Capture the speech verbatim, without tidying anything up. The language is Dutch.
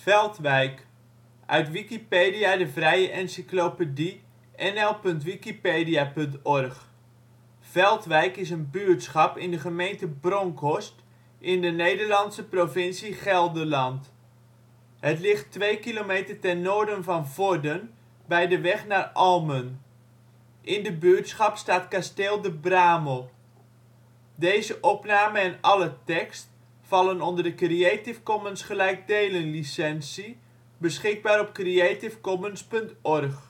Veldwijk, uit Wikipedia, de vrije encyclopedie. N L punt wikipedia punt org. Veldwijk is een buurtschap in de gemeente Bronckhorst in de Nederlandse provincie Gelderland. Het ligt twee kilometer ten noorden van Vorden bij de weg naar Almen. In de buurtschap staat Kasteel De Bramel. Deze opname en alle tekst vallen onder de Creative Commons gelijkdelen licentie, beschikbaar op creativecommons punt org